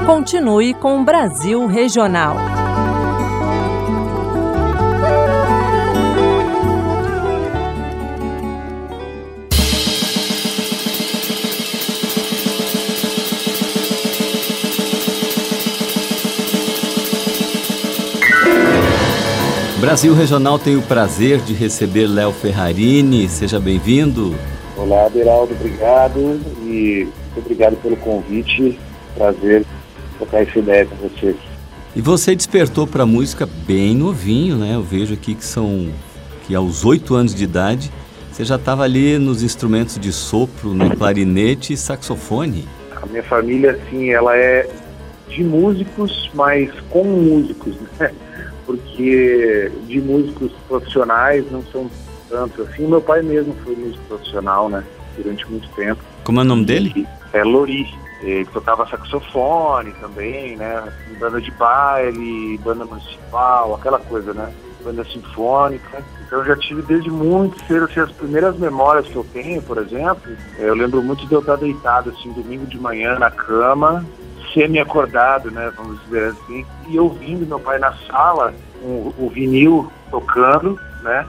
Continue com o Brasil Regional. Brasil Regional tem o prazer de receber Léo Ferrarini. Seja bem-vindo. Olá, Beraldo, obrigado e muito obrigado pelo convite. Prazer trocar essa ideia com vocês. E você despertou para a música bem novinho, né? Eu vejo aqui que aos 8 anos de idade você já estava ali nos instrumentos de sopro, no clarinete e saxofone. A minha família, assim, ela é de músicos, mas com músicos, né? Porque de músicos profissionais não são tanto assim. Meu pai mesmo foi músico profissional, né? Durante muito tempo. Como é o nome dele? É Lori. Ele tocava saxofone também, né? Banda de baile, banda municipal, aquela coisa, né? Banda sinfônica. Então eu já tive desde muito cedo, assim, as primeiras memórias que eu tenho, por exemplo, eu lembro muito de eu estar deitado, assim, domingo de manhã na cama, semi-acordado, né? Vamos dizer assim, e ouvindo meu pai na sala, o vinil tocando, né?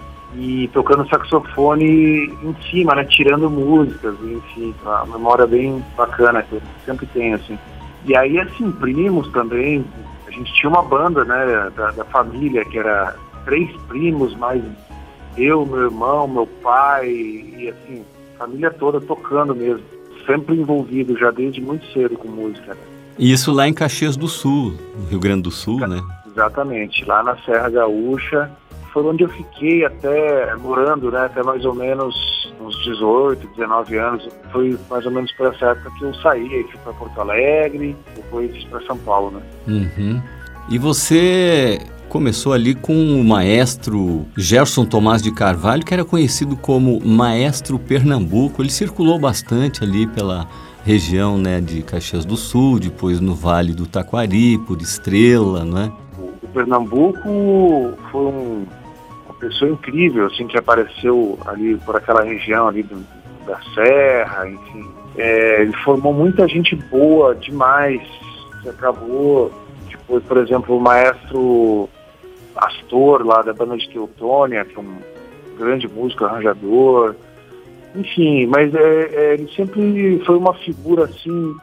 E tocando saxofone em cima, né? Tirando músicas, enfim, uma memória bem bacana que eu sempre tenho, assim. E aí, assim, primos também, a gente tinha uma banda, né? Da família, que era 3 primos, mais eu, meu irmão, meu pai, e assim, família toda tocando mesmo. Sempre envolvido já desde muito cedo com música. Né? E isso lá em Caxias do Sul, no Rio Grande do Sul, né? Exatamente, lá na Serra Gaúcha. Foi onde eu fiquei até morando, né, até mais ou menos uns 18, 19 anos. Foi mais ou menos por essa época que eu saí, aí fui para Porto Alegre, depois para São Paulo, né. Uhum. E você começou ali com o maestro Gerson Tomás de Carvalho, que era conhecido como Maestro Pernambuco. Ele circulou bastante ali pela região, né, de Caxias do Sul, depois no Vale do Taquari, por Estrela, né? O Pernambuco foi uma pessoa incrível, assim, que apareceu ali por aquela região ali da Serra, enfim. Ele formou muita gente boa demais, que acabou, depois, por exemplo, o maestro Astor, lá da banda de Teutônia, que é um grande músico, arranjador, enfim, mas ele sempre foi uma figura, assim,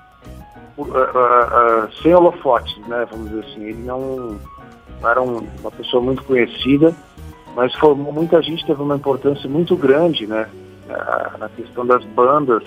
sem holofotes, né, vamos dizer assim. Ele não era uma pessoa muito conhecida, mas formou muita gente, teve uma importância muito grande, né, na questão das bandas,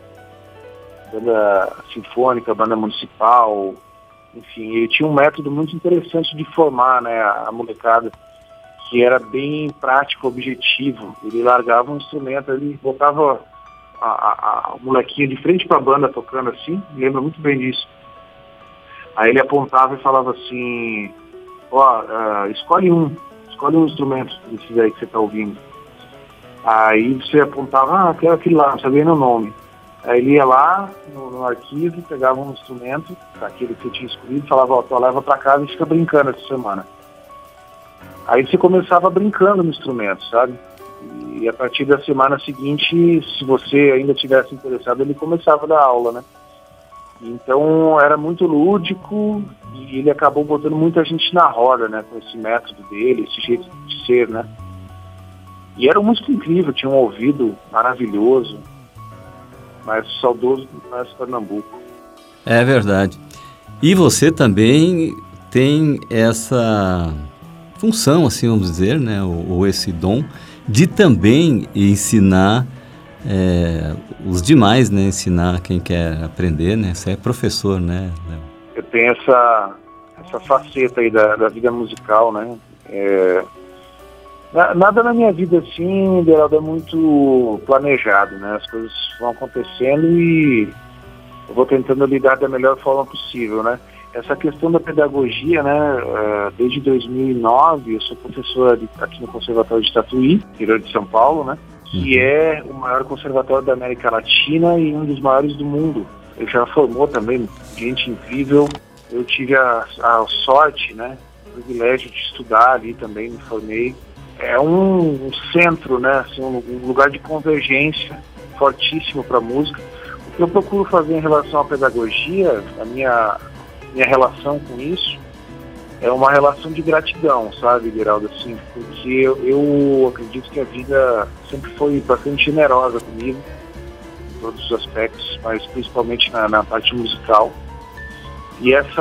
banda sinfônica, banda municipal, enfim. Ele tinha um método muito interessante de formar, né, a molecada, que era bem prático, objetivo. Ele largava um instrumento, ele botava a molequinha de frente para a banda tocando assim, lembro muito bem disso. Aí ele apontava e falava assim, escolhe um instrumento desses aí que você está ouvindo. Aí você apontava, quero aquele lá, não sabia nem o nome. Aí ele ia lá no arquivo, pegava um instrumento, aquele que você tinha escolhido, falava, leva para casa e fica brincando essa semana. Aí você começava brincando no instrumento, sabe? E a partir da semana seguinte, se você ainda tivesse interessado, ele começava a dar aula, né? Então era muito lúdico e ele acabou botando muita gente na roda, né? Com esse método dele, esse jeito de ser, né? E era um músico incrível, tinha um ouvido maravilhoso, mas saudoso do Maestro Pernambuco. É verdade. E você também tem essa função, assim vamos dizer, né? Ou esse dom de também ensinar os demais, né? Ensinar quem quer aprender, né? Você é professor, né, Léo? Eu tenho essa faceta aí da vida musical, né? Nada na minha vida, assim, Beraldo, é muito planejado, né? As coisas vão acontecendo e eu vou tentando lidar da melhor forma possível, né? Essa questão da pedagogia, né? Desde 2009, eu sou professor aqui no Conservatório de Tatuí, interior de São Paulo, né? Que é o maior conservatório da América Latina e um dos maiores do mundo. Ele já formou também gente incrível. Eu tive a sorte, né? O privilégio de estudar ali também, me formei. É um centro, né? Assim, um lugar de convergência fortíssimo para a música. O que eu procuro fazer em relação à pedagogia, a minha minha relação com isso é uma relação de gratidão, sabe, Geraldo, assim, porque eu acredito que a vida sempre foi bastante generosa comigo, em todos os aspectos, mas principalmente na parte musical. E esse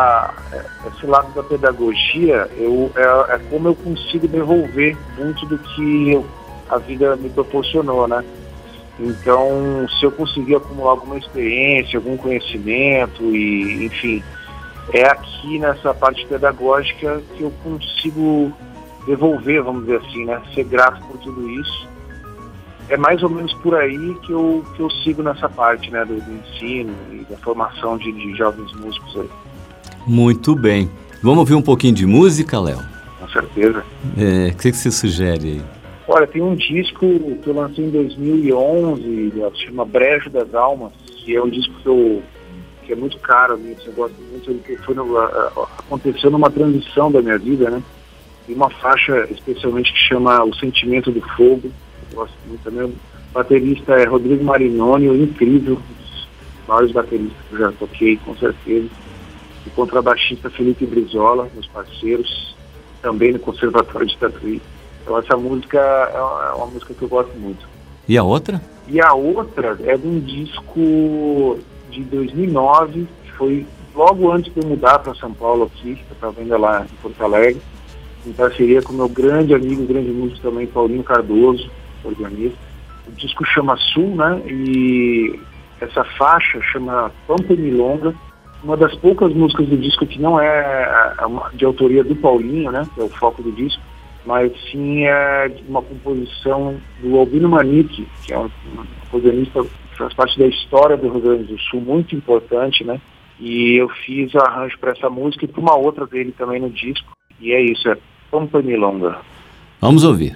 lado da pedagogia é como eu consigo devolver muito do que a vida me proporcionou, né? Então, se eu conseguir acumular alguma experiência, algum conhecimento e, enfim, é aqui nessa parte pedagógica que eu consigo devolver, vamos dizer assim, né? Ser grato por tudo isso. É mais ou menos por aí que eu sigo nessa parte, né? Do ensino e da formação de jovens músicos aí. Muito bem. Vamos ouvir um pouquinho de música, Léo? Com certeza. O que você sugere aí? Olha, tem um disco que eu lancei em 2011, se chama Brejo das Almas, que é um disco que é muito caro a mim, eu gosto muito, que aconteceu numa transição da minha vida, né? Tem uma faixa especialmente que chama O Sentimento do Fogo, eu gosto muito também. O baterista é Rodrigo Marinoni, incrível, um dos maiores bateristas que eu já toquei, com certeza. O contrabaixista Felipe Brizola, meus parceiros, também no Conservatório de Tatuí. Então essa música é uma música que eu gosto muito. E a outra? E a outra é de um disco de 2009, que foi logo antes de eu mudar para São Paulo aqui, eu estava ainda lá em Porto Alegre, em parceria com meu grande amigo, grande músico também, Paulinho Cardoso, organista. O disco chama Sul, né? E essa faixa chama Pampa e Milonga, uma das poucas músicas do disco que não é de autoria do Paulinho, né? Que é o foco do disco, mas sim é uma composição do Albino Manique, que é um acordeonista que faz parte da história do Rio Grande do Sul, muito importante, né? E eu fiz arranjo para essa música e para uma outra dele também no disco. E é isso, é Pampa e Milonga. Vamos ouvir.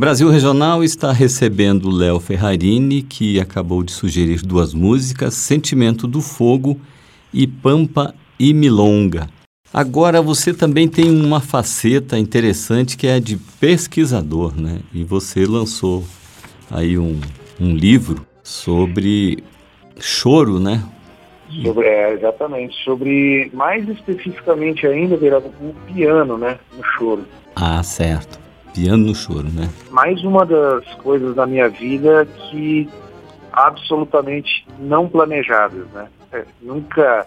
Brasil Regional está recebendo Léo Ferrarini, que acabou de sugerir 2 músicas, Sentimento do Fogo e Pampa e Milonga. Agora você também tem uma faceta interessante que é a de pesquisador, né? E você lançou aí um livro sobre choro, né? Exatamente. Sobre, mais especificamente ainda, o piano, né? No choro. Ah, certo. Piano no choro, né? Mais uma das coisas da minha vida que absolutamente não planejadas, né? Nunca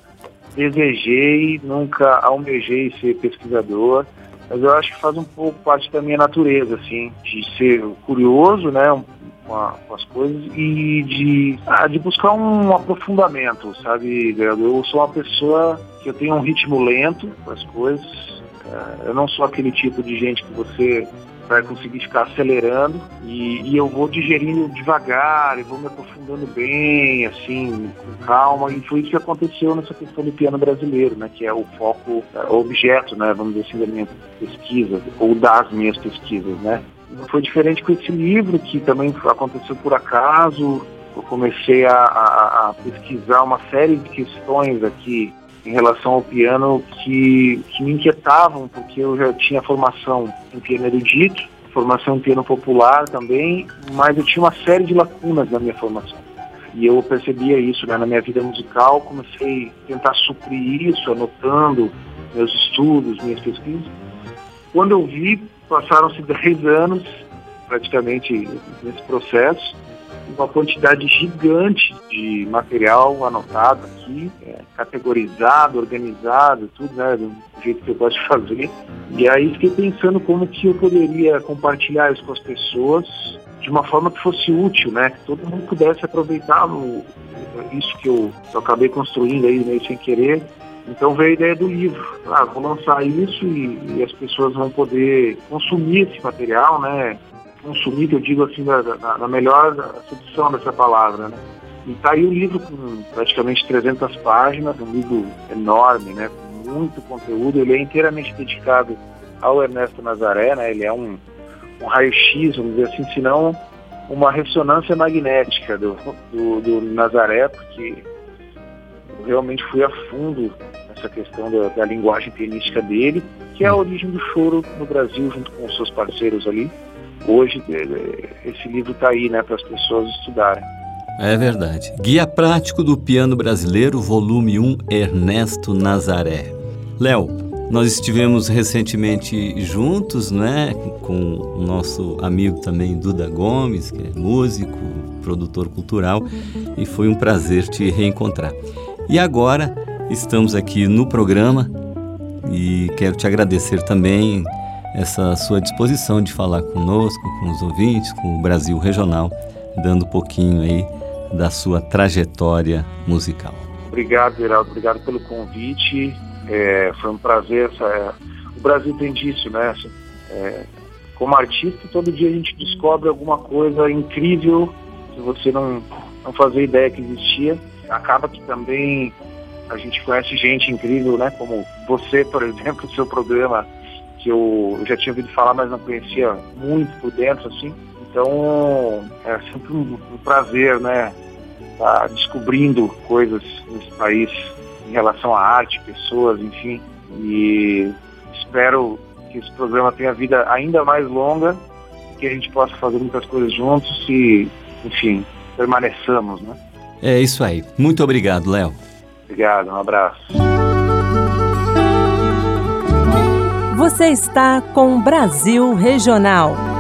desejei, nunca almejei ser pesquisador, mas eu acho que faz um pouco parte da minha natureza, assim, de ser curioso, né, com as coisas e de buscar um aprofundamento, sabe? Eu sou uma pessoa que eu tenho um ritmo lento com as coisas, eu não sou aquele tipo de gente que você vai conseguir ficar acelerando e eu vou digerindo devagar, e vou me aprofundando bem, assim, com calma, e foi isso que aconteceu nessa questão do piano brasileiro, né, que é o foco, o objeto, né, vamos dizer assim, da minha pesquisa, ou das minhas pesquisas, né. Não foi diferente com esse livro, que também aconteceu por acaso. Eu comecei a pesquisar uma série de questões aqui em relação ao piano que me inquietavam, porque eu já tinha formação em piano erudito, formação em piano popular também, mas eu tinha uma série de lacunas na minha formação. E eu percebia isso, né, na minha vida musical, comecei a tentar suprir isso, anotando meus estudos, minhas pesquisas. Quando eu vi, passaram-se 10 anos, praticamente, nesse processo, uma quantidade gigante de material anotado aqui, categorizado, organizado, tudo, né, do jeito que eu gosto de fazer. E aí fiquei pensando como que eu poderia compartilhar isso com as pessoas de uma forma que fosse útil, né, que todo mundo pudesse aproveitar isso que eu acabei construindo aí meio sem querer. Então veio a ideia do livro. Vou lançar isso e as pessoas vão poder consumir esse material, né? Consumir, que eu digo assim, na melhor acepção dessa palavra, né? E tá aí o livro com praticamente 300 páginas, um livro enorme, né? Com muito conteúdo. Ele é inteiramente dedicado ao Ernesto Nazaré, né? Ele é um raio-x, vamos dizer assim, se não uma ressonância magnética do Nazaré, porque eu realmente fui a fundo nessa questão da linguagem pianística dele, que é a origem do choro no Brasil, junto com os seus parceiros ali. Hoje, esse livro está aí, né, para as pessoas estudarem. É verdade. Guia Prático do Piano Brasileiro, volume 1, Ernesto Nazaré. Léo, nós estivemos recentemente juntos, né, com o nosso amigo também Duda Gomes, que é músico, produtor cultural, e foi um prazer te reencontrar. E agora estamos aqui no programa e quero te agradecer também essa sua disposição de falar conosco, com os ouvintes, com o Brasil Regional, dando um pouquinho aí da sua trajetória musical. Obrigado, Geraldo. Obrigado pelo convite. Foi um prazer. O Brasil tem disso, né? Como artista, todo dia a gente descobre alguma coisa incrível que você não fazia ideia que existia. Acaba que também a gente conhece gente incrível, né? Como você, por exemplo, o seu programa, que eu já tinha ouvido falar, mas não conhecia muito por dentro, assim. Então, é sempre um prazer, né? Estar descobrindo coisas nesse país em relação à arte, pessoas, enfim. E espero que esse programa tenha vida ainda mais longa, que a gente possa fazer muitas coisas juntos e, enfim, permaneçamos, né? É isso aí. Muito obrigado, Léo. Obrigado, um abraço. Você está com Brasil Regional.